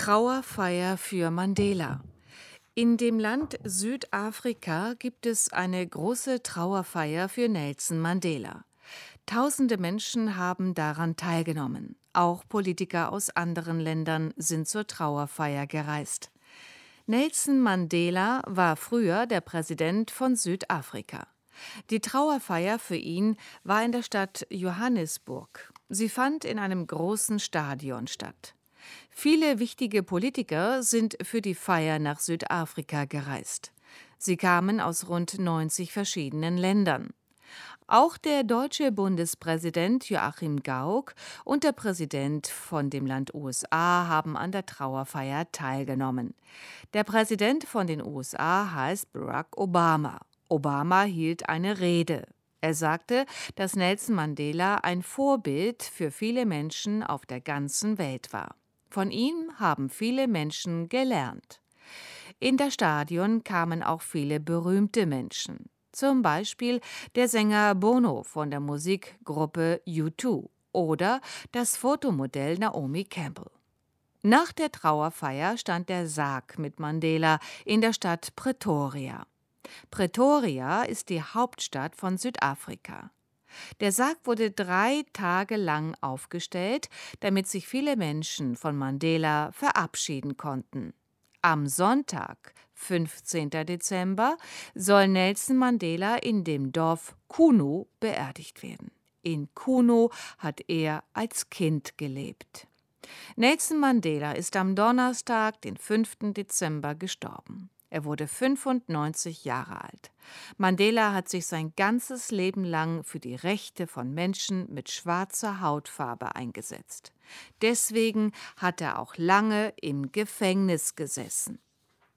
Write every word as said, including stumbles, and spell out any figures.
Trauerfeier für Mandela. In dem Land Südafrika gibt es eine große Trauerfeier für Nelson Mandela. Tausende Menschen haben daran teilgenommen. Auch Politiker aus anderen Ländern sind zur Trauerfeier gereist. Nelson Mandela war früher der Präsident von Südafrika. Die Trauerfeier für ihn war in der Stadt Johannesburg. Sie fand in einem großen Stadion statt. Viele wichtige Politiker sind für die Feier nach Südafrika gereist. Sie kamen aus rund neunzig verschiedenen Ländern. Auch der deutsche Bundespräsident Joachim Gauck und der Präsident von dem Land U S A haben an der Trauerfeier teilgenommen. Der Präsident von den U S A heißt Barack Obama. Obama hielt eine Rede. Er sagte, dass Nelson Mandela ein Vorbild für viele Menschen auf der ganzen Welt war. Von ihm haben viele Menschen gelernt. In das Stadion kamen auch viele berühmte Menschen. Zum Beispiel der Sänger Bono von der Musikgruppe U zwei oder das Fotomodell Naomi Campbell. Nach der Trauerfeier stand der Sarg mit Mandela in der Stadt Pretoria. Pretoria ist die Hauptstadt von Südafrika. Der Sarg wurde drei Tage lang aufgestellt, damit sich viele Menschen von Mandela verabschieden konnten. Am Sonntag, fünfzehnten Dezember, soll Nelson Mandela in dem Dorf Kuno beerdigt werden. In Kuno hat er als Kind gelebt. Nelson Mandela ist am Donnerstag, den fünften Dezember, gestorben. Er wurde fünfundneunzig Jahre alt. Mandela hat sich sein ganzes Leben lang für die Rechte von Menschen mit schwarzer Hautfarbe eingesetzt. Deswegen hat er auch lange im Gefängnis gesessen.